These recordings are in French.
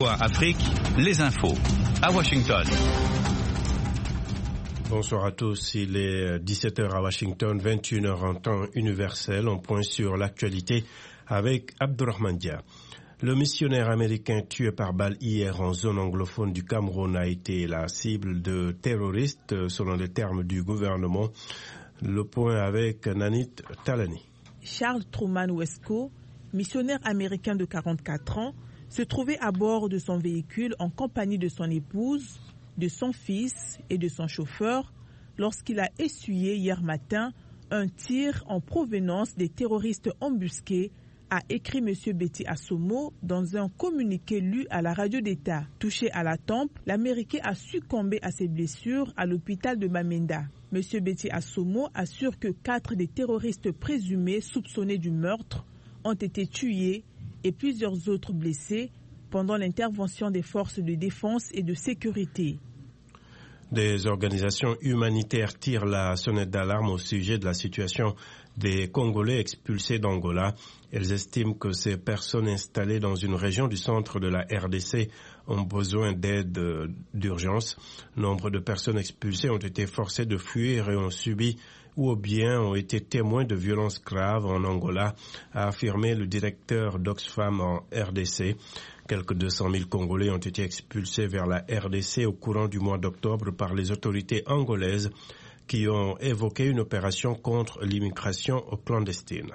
Afrique, les infos, à Washington. Bonsoir à tous, il est 17h à Washington, 21h en temps universel. On point sur l'actualité avec Abdourahmane Dia. Le missionnaire américain tué par balle hier en zone anglophone du Cameroun a été la cible de terroristes, selon les termes du gouvernement. Le point avec Nanit Talani. Charles Truman Wesco, missionnaire américain de 44 ans, se trouvait à bord de son véhicule en compagnie de son épouse, de son fils et de son chauffeur lorsqu'il a essuyé hier matin un tir en provenance des terroristes embusqués, a écrit M. Betty Assomo dans un communiqué lu à la radio d'État. Touché à la tempe, l'Américain a succombé à ses blessures à l'hôpital de Bamenda. M. Betty Assomo assure que 4 des terroristes présumés soupçonnés du meurtre ont été tués et plusieurs autres blessés pendant l'intervention des forces de défense et de sécurité. Des organisations humanitaires tirent la sonnette d'alarme au sujet de la situation des Congolais expulsés d'Angola. Elles estiment que ces personnes installées dans une région du centre de la RDC ont besoin d'aide d'urgence. Nombre de personnes expulsées ont été forcées de fuir et ont subi ou bien ont été témoins de violences graves en Angola, a affirmé le directeur d'Oxfam en RDC. Quelques 200 000 Congolais ont été expulsés vers la RDC au courant du mois d'octobre par les autorités angolaises qui ont évoqué une opération contre l'immigration clandestine.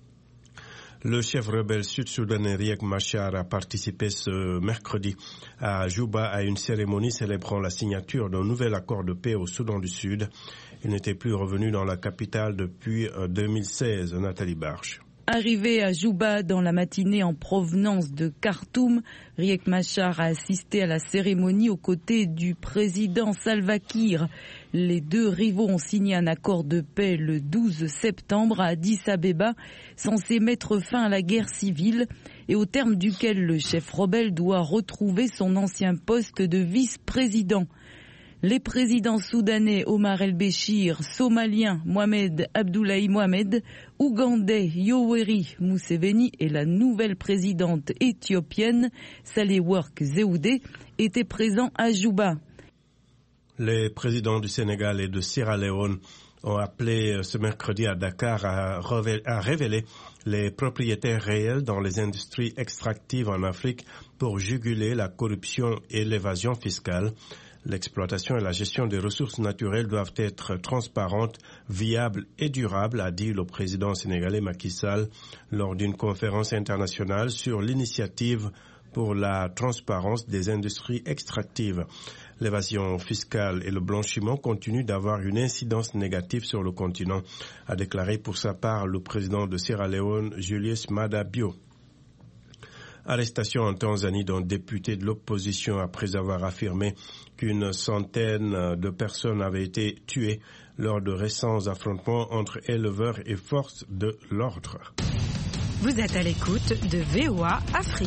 Le chef rebelle sud-soudanais Riek Machar a participé ce mercredi à Juba à une cérémonie célébrant la signature d'un nouvel accord de paix au Soudan du Sud. Il n'était plus revenu dans la capitale depuis 2016. Nathalie Barche. Arrivé à Juba dans la matinée en provenance de Khartoum, Riek Machar a assisté à la cérémonie aux côtés du président Salva Kiir. Les deux rivaux ont signé un accord de paix le 12 septembre à Addis Abeba, censé mettre fin à la guerre civile et au terme duquel le chef rebelle doit retrouver son ancien poste de vice-président. Les présidents soudanais Omar el-Béchir, somalien Mohamed Abdoulaye Mohamed, ougandais Yoweri Museveni et la nouvelle présidente éthiopienne Sahle-Work Zewde étaient présents à Juba. Les présidents du Sénégal et de Sierra Leone ont appelé ce mercredi à Dakar à révéler les propriétaires réels dans les industries extractives en Afrique pour juguler la corruption et l'évasion fiscale. L'exploitation et la gestion des ressources naturelles doivent être transparentes, viables et durables, a dit le président sénégalais Macky Sall lors d'une conférence internationale sur l'initiative pour la transparence des industries extractives. L'évasion fiscale et le blanchiment continuent d'avoir une incidence négative sur le continent, a déclaré pour sa part le président de Sierra Leone, Julius Maada Bio. Arrestation en Tanzanie d'un député de l'opposition après avoir affirmé qu'une centaine de personnes avaient été tuées lors de récents affrontements entre éleveurs et forces de l'ordre. Vous êtes à l'écoute de VOA Afrique.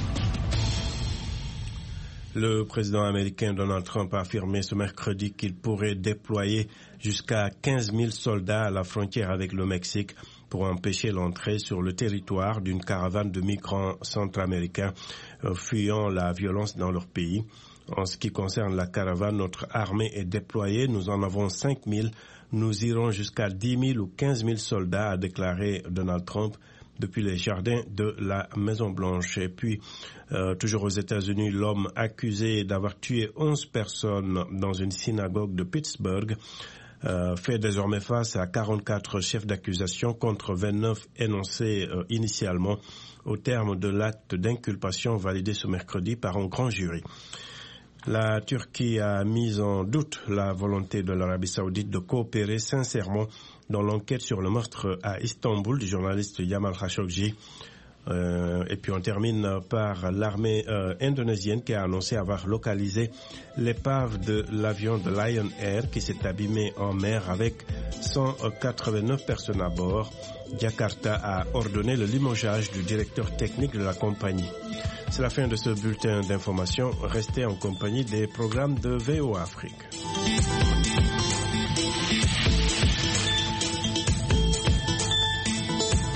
Le président américain Donald Trump a affirmé ce mercredi qu'il pourrait déployer jusqu'à 15 000 soldats à la frontière avec le Mexique pour empêcher l'entrée sur le territoire d'une caravane de migrants centra-américains fuyant la violence dans leur pays. En ce qui concerne la caravane, notre armée est déployée. Nous en avons 5 000. Nous irons jusqu'à 10 000 ou 15 000 soldats, a déclaré Donald Trump depuis les jardins de la Maison-Blanche. Et puis, toujours aux États-Unis, l'homme accusé d'avoir tué 11 personnes dans une synagogue de Pittsburgh fait désormais face à 44 chefs d'accusation contre 29 énoncés initialement au terme de l'acte d'inculpation validé ce mercredi par un grand jury. La Turquie a mis en doute la volonté de l'Arabie Saoudite de coopérer sincèrement dans l'enquête sur le meurtre à Istanbul du journaliste Jamal Khashoggi. Et puis on termine par l'armée indonésienne qui a annoncé avoir localisé l'épave de l'avion de Lion Air qui s'est abîmé en mer avec 189 personnes à bord. Jakarta a ordonné le limogeage du directeur technique de la compagnie. C'est la fin de ce bulletin d'information. Restez en compagnie des programmes de VOA Afrique.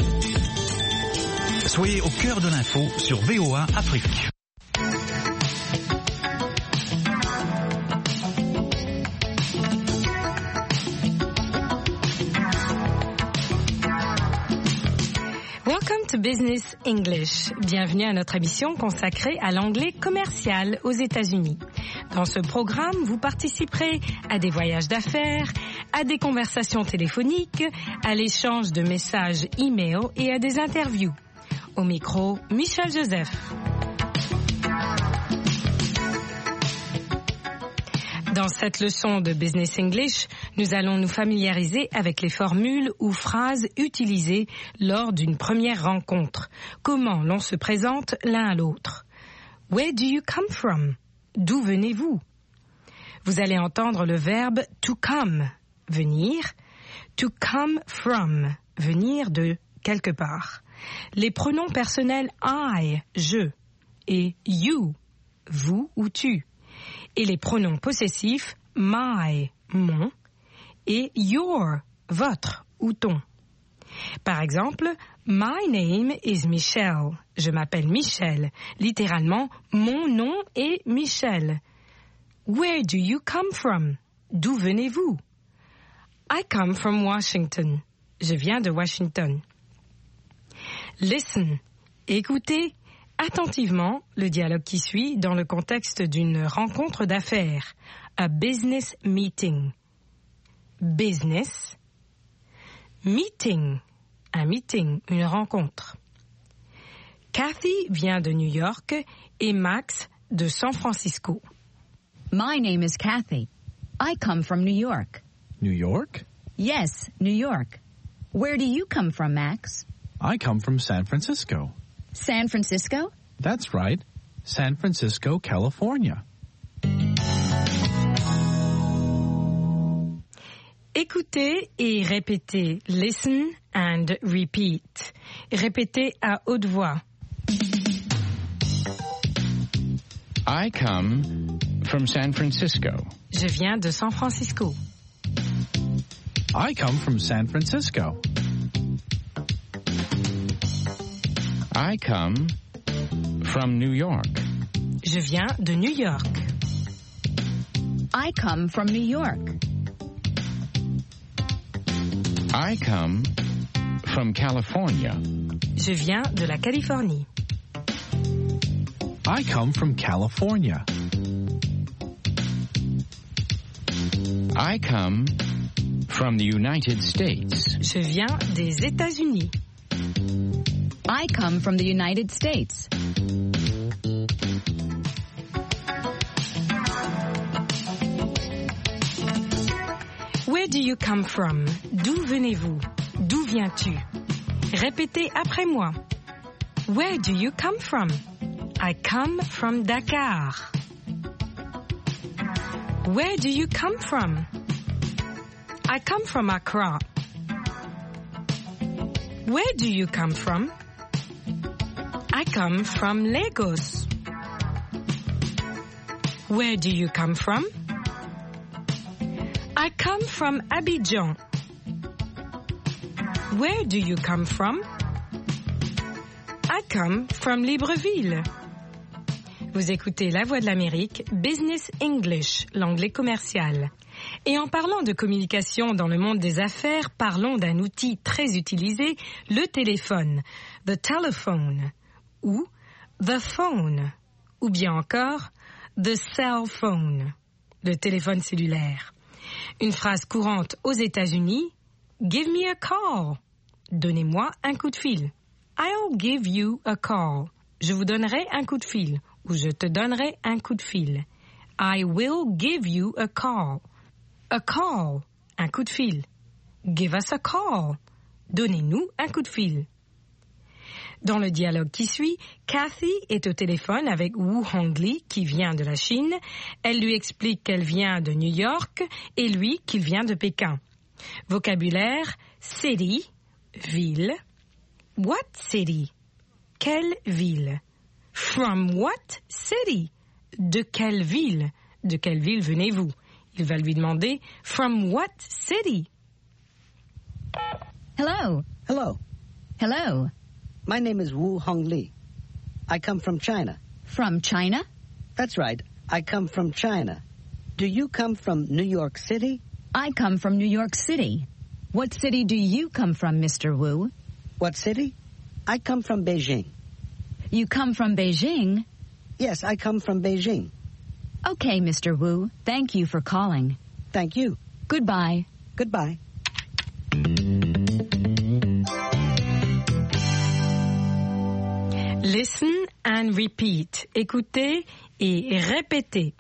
Soyez au cœur de l'info sur VOA Afrique. écoute Business English. Bienvenue à notre émission consacrée à l'anglais commercial aux États-Unis. Dans ce programme, vous participerez à des voyages d'affaires, à des conversations téléphoniques, à l'échange de messages e-mail et à des interviews. Au micro, Michel Joseph. Dans cette leçon de Business English, nous allons nous familiariser avec les formules ou phrases utilisées lors d'une première rencontre. Comment l'on se présente l'un à l'autre. Where do you come from? D'où venez-vous? Vous allez entendre le verbe to come, venir, to come from, venir de quelque part. Les pronoms personnels I, je, et you, vous ou tu. Et les pronoms possessifs my, mon, et your, votre ou ton. Par exemple, my name is Michelle. Je m'appelle Michel. Littéralement, mon nom est Michel. Where do you come from? D'où venez-vous? I come from Washington. Je viens de Washington. Listen. Écoutez attentivement le dialogue qui suit dans le contexte d'une rencontre d'affaires, a business meeting. Business, meeting, un meeting, une rencontre. Kathy vient de New York et Max de San Francisco. My name is Kathy. I come from New York. New York? Yes, New York. Where do you come from, Max? I come from San Francisco. San Francisco? That's right. San Francisco, California. Écoutez et répétez. Listen and repeat. Répétez à haute voix. I come from San Francisco. Je viens de San Francisco. I come from San Francisco. I come from New York. Je viens de New York. I come from New York. I come from California. Je viens de la Californie. I come from California. I come from the United States. Je viens des États-Unis. I come from the United States. Where do you come from? D'où venez-vous? D'où viens-tu? Répétez après moi. Where do you come from? I come from Dakar. Where do you come from? I come from Accra. Where do you come from? I come from Lagos. Where do you come from? I come from Abidjan. Where do you come from? I come from Libreville. Vous écoutez La Voix de l'Amérique, Business English, l'anglais commercial. Et en parlant de communication dans le monde des affaires, parlons d'un outil très utilisé, le téléphone, the telephone, ou the phone, ou bien encore the cell phone, le téléphone cellulaire. Une phrase courante aux États-Unis, give me a call, donnez-moi un coup de fil. I'll give you a call, je vous donnerai un coup de fil, ou je te donnerai un coup de fil. I will give you a call. A call, un coup de fil. Give us a call, donnez-nous un coup de fil. Dans le dialogue qui suit, Kathy est au téléphone avec Wu Hongli, qui vient de la Chine. Elle lui explique qu'elle vient de New York et lui qu'il vient de Pékin. Vocabulaire, city, ville. What city? Quelle ville? From what city? De quelle ville? De quelle ville venez-vous? Il va lui demander, from what city? Hello. Hello. Hello. My name is Wu Hongli. I come from China. From China? That's right. I come from China. Do you come from New York City? I come from New York City. What city do you come from, Mr. Wu? What city? I come from Beijing. You come from Beijing? Yes, I come from Beijing. Okay, Mr. Wu. Thank you for calling. Thank you. Goodbye. Goodbye. Listen and repeat. Écoutez et répétez.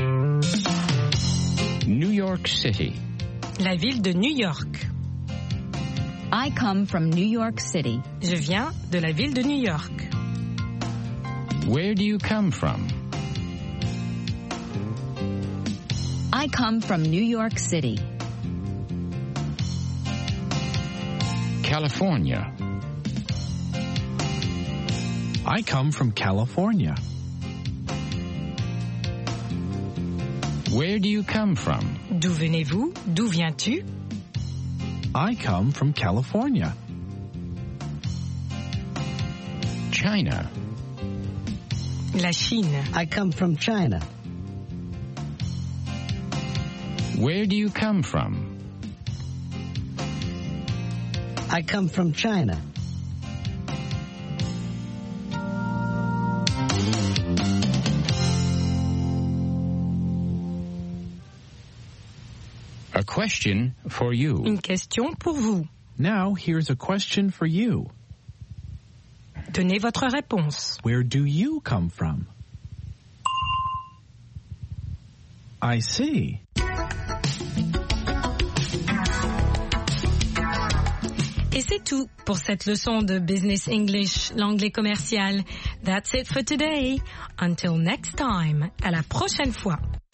New York City. La ville de New York. I come from New York City. Je viens de la ville de New York. Where do you come from? I come from New York City. California. I come from California. Where do you come from? D'où venez-vous? D'où viens-tu? I come from California. China. La Chine. I come from China. Where do you come from? I come from China. A question for you. Une question pour vous. Now, here's a question for you. Donnez votre réponse. Where do you come from? I see. Et c'est tout pour cette leçon de Business English, l'anglais commercial. That's it for today. Until next time. À la prochaine fois.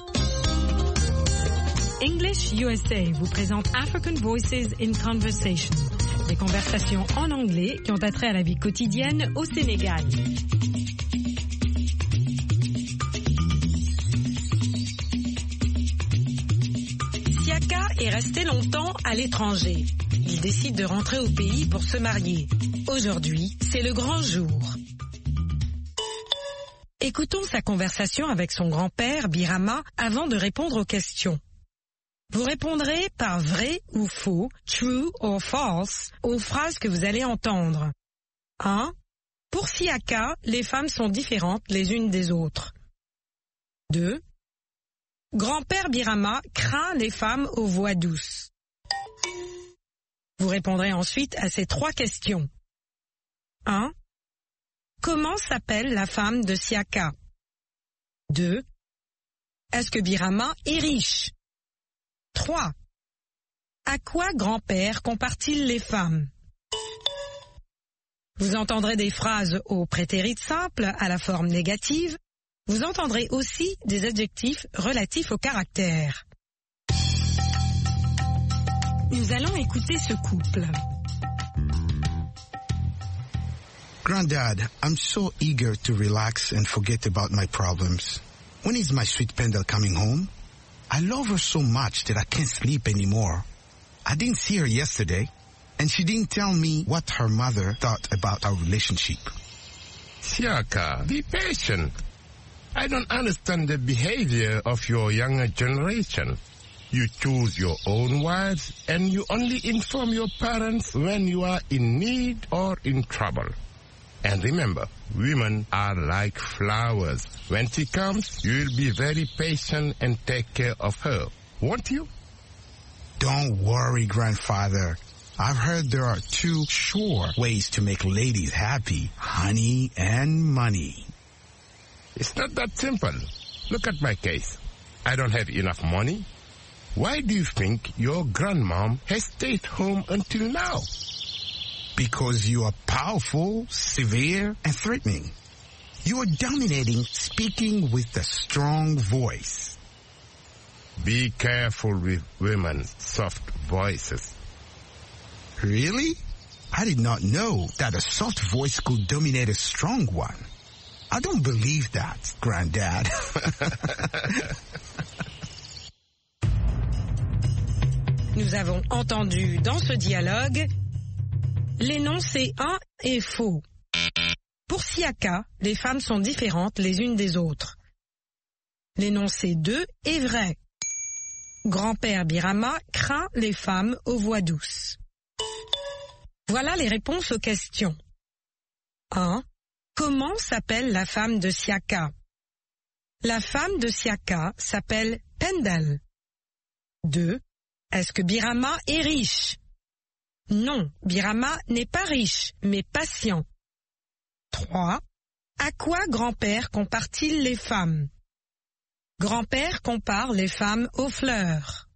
English USA vous présente African Voices in Conversation. Des conversations en anglais qui ont attrait à la vie quotidienne au Sénégal. Siaka est resté longtemps à l'étranger. Il décide de rentrer au pays pour se marier. Aujourd'hui, c'est le grand jour. Écoutons sa conversation avec son grand-père, Birama, avant de répondre aux questions. Vous répondrez par vrai ou faux, true or false, aux phrases que vous allez entendre. 1. Pour Siaka, les femmes sont différentes les unes des autres. 2. Grand-père Birama craint les femmes aux voix douces. Vous répondrez ensuite à ces 3 questions. 1. Comment s'appelle la femme de Siaka? 2. Est-ce que Birama est riche? 3. À quoi grand-père compare-t-il les femmes? Vous entendrez des phrases au prétérit simple à la forme négative. Vous entendrez aussi des adjectifs relatifs au caractère. Nous allons écouter ce couple. Granddad, I'm so eager to relax and forget about my problems. When is my sweet Pendle coming home? I love her so much that I can't sleep anymore. I didn't see her yesterday, and she didn't tell me what her mother thought about our relationship. Siaka, be patient. I don't understand the behavior of your younger generation. You choose your own wives, and you only inform your parents when you are in need or in trouble. And remember, women are like flowers. When she comes, you will be very patient and take care of her, won't you? Don't worry, grandfather. I've heard there are 2 sure ways to make ladies happy: honey and money. It's not that simple. Look at my case. I don't have enough money. Why do you think your grandmom has stayed home until now? Because you are powerful, severe, and threatening. You are dominating, speaking with a strong voice. Be careful with women's soft voices. Really? I did not know that a soft voice could dominate a strong one. I don't believe that, Granddad. Nous avons entendu dans ce dialogue l'énoncé 1 est faux. Pour Siaka, les femmes sont différentes les unes des autres. L'énoncé 2 est vrai. Grand-père Birama craint les femmes aux voix douces. Voilà les réponses aux questions. 1. Comment s'appelle la femme de Siaka? La femme de Siaka s'appelle Pendel. 2. Est-ce que Birama est riche? Non, Birama n'est pas riche, mais patient. 3. À quoi grand-père compare-t-il les femmes? Grand-père compare les femmes aux fleurs.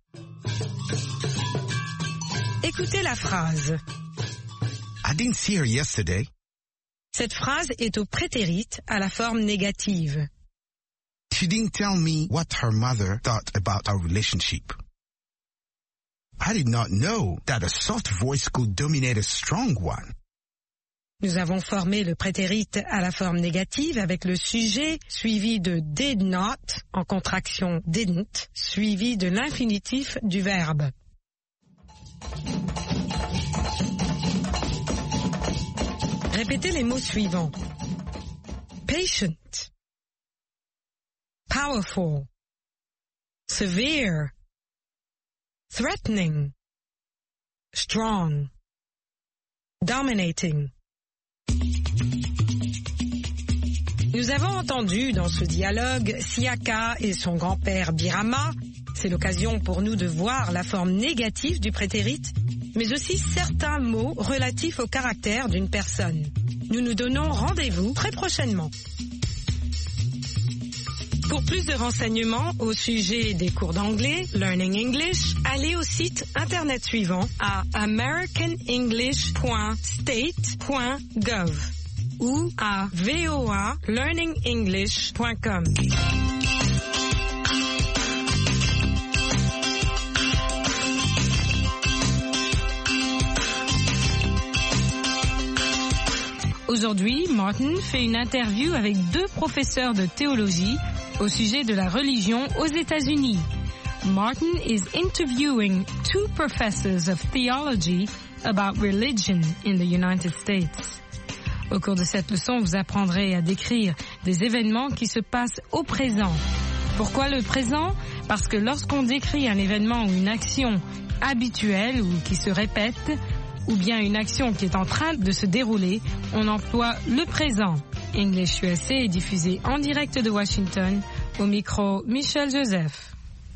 Écoutez la phrase. I didn't see her yesterday. Cette phrase est au prétérite à la forme négative. She didn't tell me what her mother thought about our relationship. I did not know that a soft voice could dominate a strong one. Nous avons formé le prétérite à la forme négative avec le sujet suivi de did not, en contraction didn't, suivi de l'infinitif du verbe. Répétez les mots suivants. Patient, powerful, severe, threatening, strong, dominating. Nous avons entendu dans ce dialogue Siaka et son grand-père Birama. C'est l'occasion pour nous de voir la forme négative du prétérite, mais aussi certains mots relatifs au caractère d'une personne. Nous nous donnons rendez-vous très prochainement. Pour plus de renseignements au sujet des cours d'anglais, Learning English, allez au site internet suivant à americanenglish.state.gov ou à voalearningenglish.com. Aujourd'hui, Martin fait une interview avec 2 professeurs de théologie au sujet de la religion aux États-Unis. Martin is interviewing 2 professors of theology about religion in the United States. Au cours de cette leçon, vous apprendrez à décrire des événements qui se passent au présent. Pourquoi le présent? Parce que lorsqu'on décrit un événement ou une action habituelle ou qui se répète, ou bien une action qui est en train de se dérouler, on emploie le présent. English USA est diffusé en direct de Washington, au micro Michel Joseph.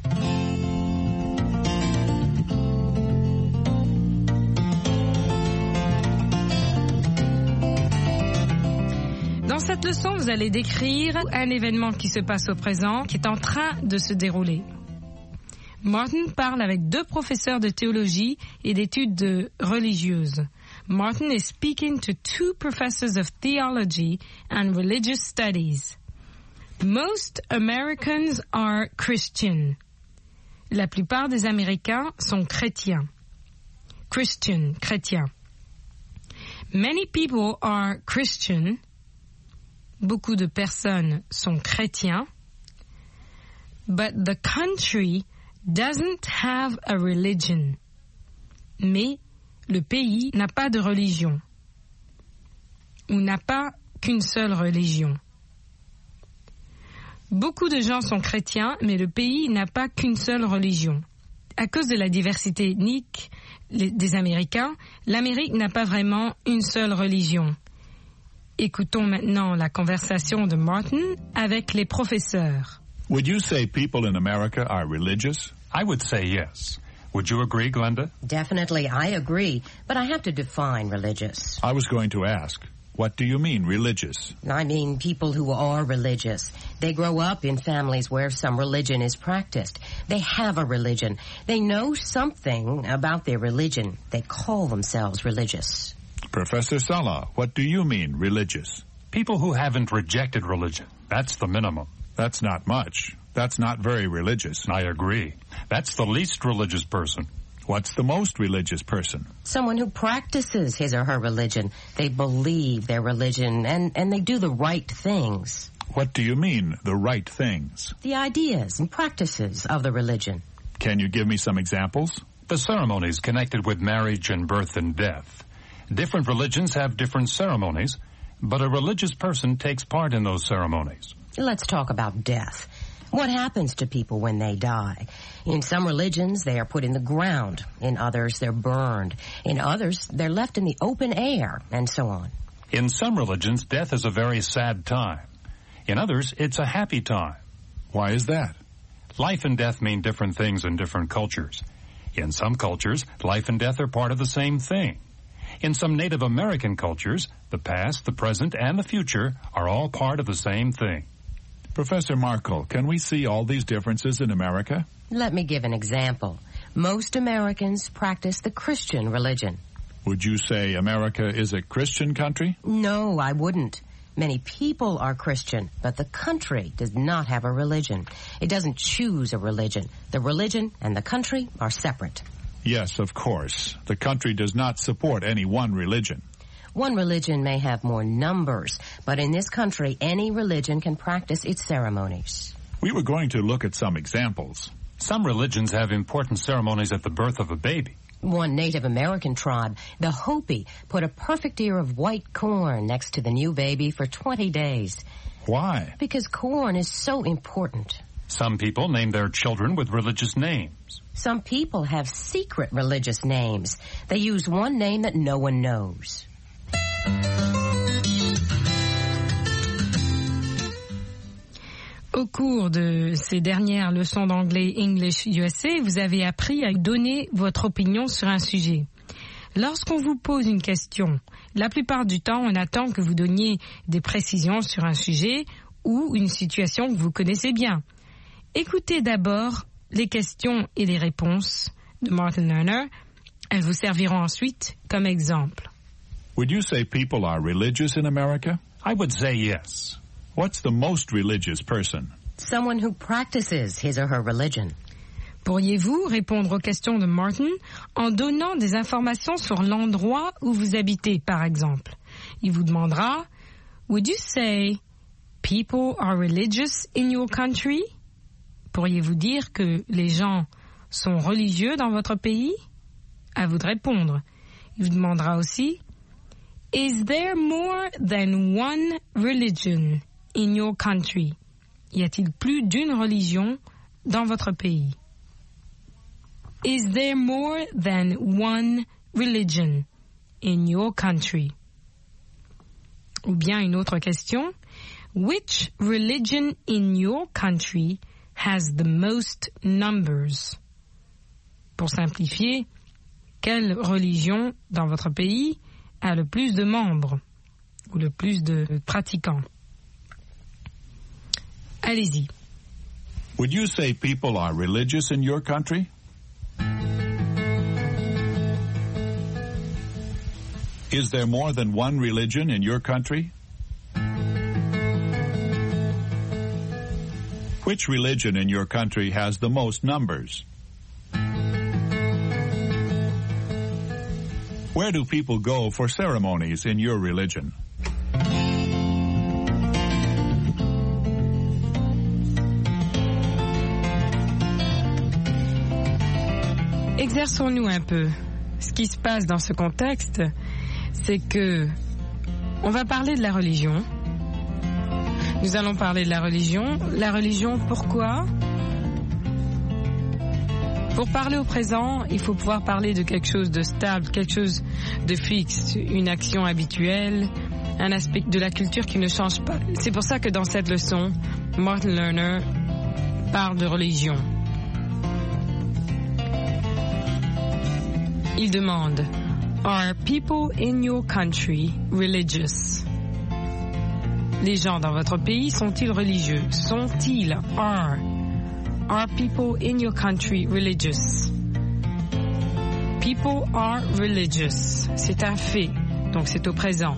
Dans cette leçon, vous allez décrire un événement qui se passe au présent, qui est en train de se dérouler. Martin parle avec 2 professeurs de théologie et d'études religieuses. Martin is speaking to 2 professors of theology and religious studies. Most Americans are Christian. La plupart des Américains sont chrétiens. Christian, chrétien. Many people are Christian. Beaucoup de personnes sont chrétiens. But the country doesn't have a religion. Mais le pays n'a pas de religion. Ou n'a pas qu'une seule religion. Beaucoup de gens sont chrétiens, mais le pays n'a pas qu'une seule religion. À cause de la diversité ethnique des Américains, l'Amérique n'a pas vraiment une seule religion. Écoutons maintenant la conversation de Martin avec les professeurs. Would you say people in America are religious? I would say yes. Would you agree, Glenda? Definitely, I agree, but I have to define religious. I was going to ask, what do you mean religious? I mean people who are religious. They grow up in families where some religion is practiced. They have a religion. They know something about their religion. They call themselves religious. Professor Salah, what do you mean religious? People who haven't rejected religion. That's the minimum. That's not much. That's not very religious. I agree. That's the least religious person. What's the most religious person? Someone who practices his or her religion. They believe their religion and they do the right things. What do you mean, the right things? The ideas and practices of the religion. Can you give me some examples? The ceremonies connected with marriage and birth and death. Different religions have different ceremonies, but a religious person takes part in those ceremonies. Let's talk about death. What happens to people when they die? In some religions, they are put in the ground. In others, they're burned. In others, they're left in the open air, and so on. In some religions, death is a very sad time. In others, it's a happy time. Why is that? Life and death mean different things in different cultures. In some cultures, life and death are part of the same thing. In some Native American cultures, the past, the present, and the future are all part of the same thing. Professor Markle, can we see all these differences in America? Let me give an example. Most Americans practice the Christian religion. Would you say America is a Christian country? No, I wouldn't. Many people are Christian, but the country does not have a religion. It doesn't choose a religion. The religion and the country are separate. Yes, of course. The country does not support any one religion. One religion may have more numbers, but in this country, any religion can practice its ceremonies. We were going to look at some examples. Some religions have important ceremonies at the birth of a baby. One Native American tribe, the Hopi, put a perfect ear of white corn next to the new baby for 20 days. Why? Because corn is so important. Some people name their children with religious names. Some people have secret religious names. They use one name that no one knows. Au cours de ces dernières leçons d'anglais English USA, vous avez appris à donner votre opinion sur un sujet. Lorsqu'on vous pose une question, la plupart du temps, on attend que vous donniez des précisions sur un sujet ou une situation que vous connaissez bien. Écoutez d'abord les questions et les réponses de Martin Lerner. Elles vous serviront ensuite comme exemple. Would you say people are religious in America? I would say yes. What's the most religious person? Someone who practices his or her religion. Pourriez-vous répondre aux questions de Martin en donnant des informations sur l'endroit où vous habitez, par exemple? Il vous demandera, Would you say people are religious in your country? Pourriez-vous dire que les gens sont religieux dans votre pays? À vous de répondre. Il vous demandera aussi, Is there more than one religion in your country? Y a-t-il plus d'une religion dans votre pays? Is there more than one religion in your country? Ou bien une autre question. Which religion in your country has the most numbers? Pour simplifier, quelle religion dans votre pays a le plus de membres ou le plus de pratiquants? Allez-y. Would you say people are religious in your country? Is there more than one religion in your country? Which religion in your country has the most numbers? Where do people go for ceremonies in your religion? Exerçons-nous un peu. Ce qui se passe dans ce contexte, c'est que on va parler de la religion. Nous allons parler de la religion. La religion, pourquoi? Pour parler au présent, il faut pouvoir parler de quelque chose de stable, quelque chose de fixe, une action habituelle, un aspect de la culture qui ne change pas. C'est pour ça que dans cette leçon, Martin Lerner parle de religion. Il demande, Are people in your country religious? Les gens dans votre pays sont-ils religieux? Sont-ils? Are people in your country religious? People are religious. C'est un fait, donc c'est au présent.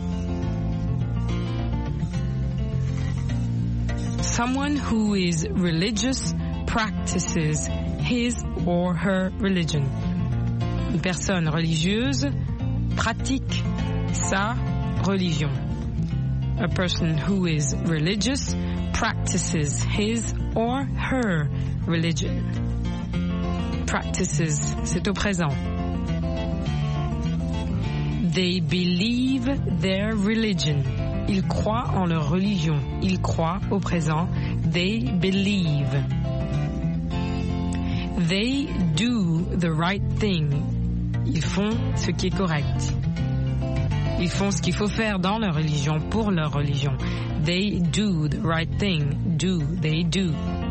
Someone who is religious practices his or her religion. Une personne religieuse pratique sa religion. A person who is religious practices his or her religion. Practices, c'est au présent. They believe their religion. Ils croient en leur religion. Ils croient au présent. They believe. They do the right thing. Ils font ce qui est correct. Ils font ce qu'il faut faire dans leur religion pour leur religion. They do the right thing. Do, they do.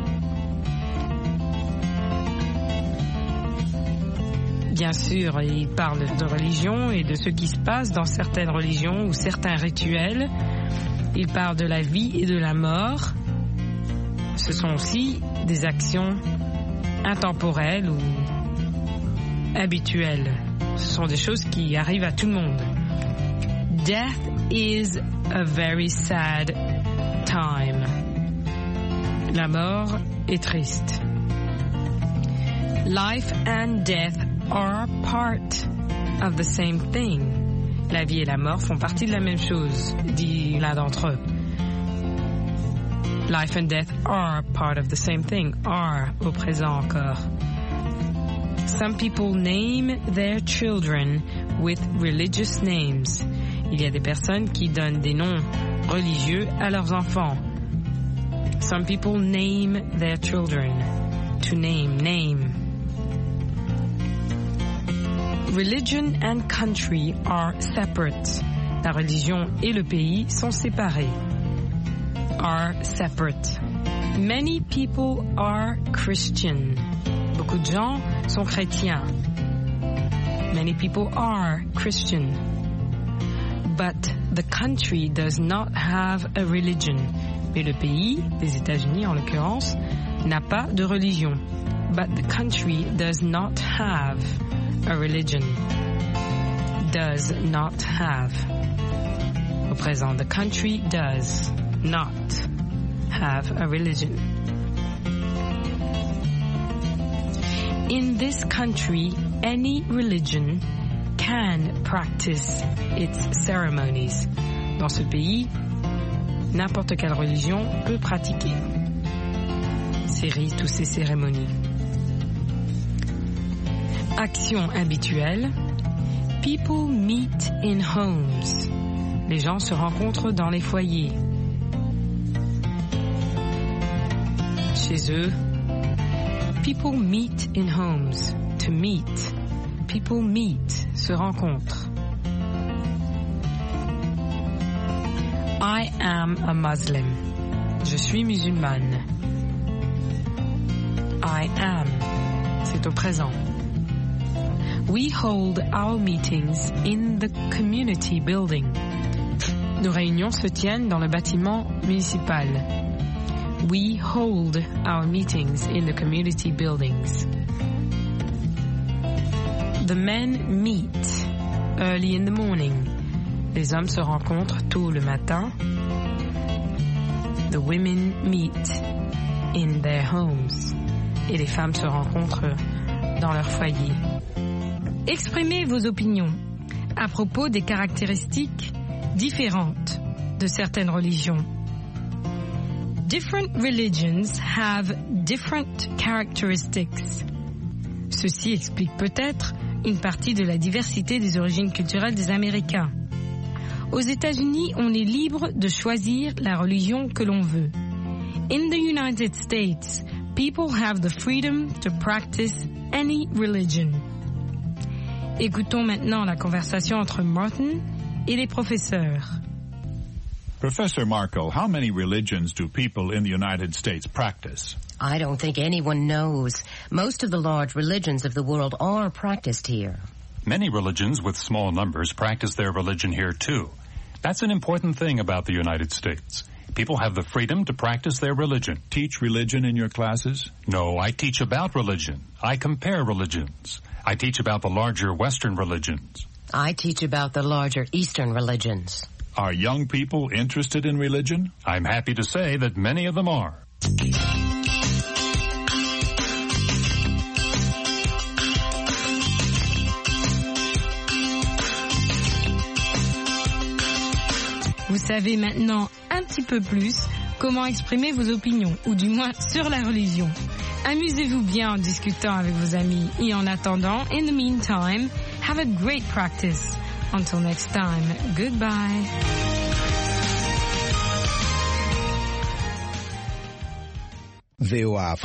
Bien sûr, ils parlent de religion et de ce qui se passe dans certaines religions ou certains rituels. Ils parlent de la vie et de la mort. Ce sont aussi des actions intemporelles ou habituelles. Ce sont des choses qui arrivent à tout le monde. Death is a very sad time. La mort est triste. Life and death are part of the same thing. La vie et la mort font partie de la même chose, dit l'un d'entre eux. Life and death are part of the same thing. Are au présent encore. Some people name their children with religious names. Il y a des personnes qui donnent des noms religieux à leurs enfants. Some people name their children. To name, name. Religion and country are separate. La religion et le pays sont séparés. Are separate. Many people are Christian. Beaucoup de gens sont chrétiens. Many people are Christian. But the country does not have a religion. Mais le pays, les États-Unis en l'occurrence, n'a pas de religion. But the country does not have a religion. Does not have. Au présent, the country does not have a religion. In this country, any religion can practice its ceremonies. Dans ce pays, n'importe quelle religion peut pratiquer ses rites ou ses cérémonies. Action habituelle. People meet in homes. Les gens se rencontrent dans les foyers. Chez eux. People meet in homes. To meet. People meet. Se rencontrent. I am a Muslim. Je suis musulmane. I am. C'est au présent. We hold our meetings in the community building. Nos réunions se tiennent dans le bâtiment municipal. We hold our meetings in the community buildings. The men meet early in the morning. Les hommes se rencontrent tôt le matin. The women meet in their homes. Et les femmes se rencontrent dans leur foyer. Exprimez vos opinions à propos des caractéristiques différentes de certaines religions. Different religions have different characteristics. Ceci explique peut-être une partie de la diversité des origines culturelles des Américains. Aux États-Unis, on est libre de choisir la religion que l'on veut. In the United States, people have the freedom to practice any religion. Écoutons maintenant la conversation entre Martin et les professeurs. Professor Markle, how many religions do people in the United States practice? I don't think anyone knows. Most of the large religions of the world are practiced here. Many religions with small numbers practice their religion here too. That's an important thing about the United States. People have the freedom to practice their religion. Teach religion in your classes? No, I teach about religion. I compare religions. I teach about the larger Western religions. I teach about the larger Eastern religions. Are young people interested in religion? I'm happy to say that many of them are. Vous savez maintenant un petit peu plus comment exprimer vos opinions, ou du moins sur la religion. Amusez-vous bien en discutant avec vos amis et en attendant, in the meantime, have a great practice. Until next time, goodbye. VOA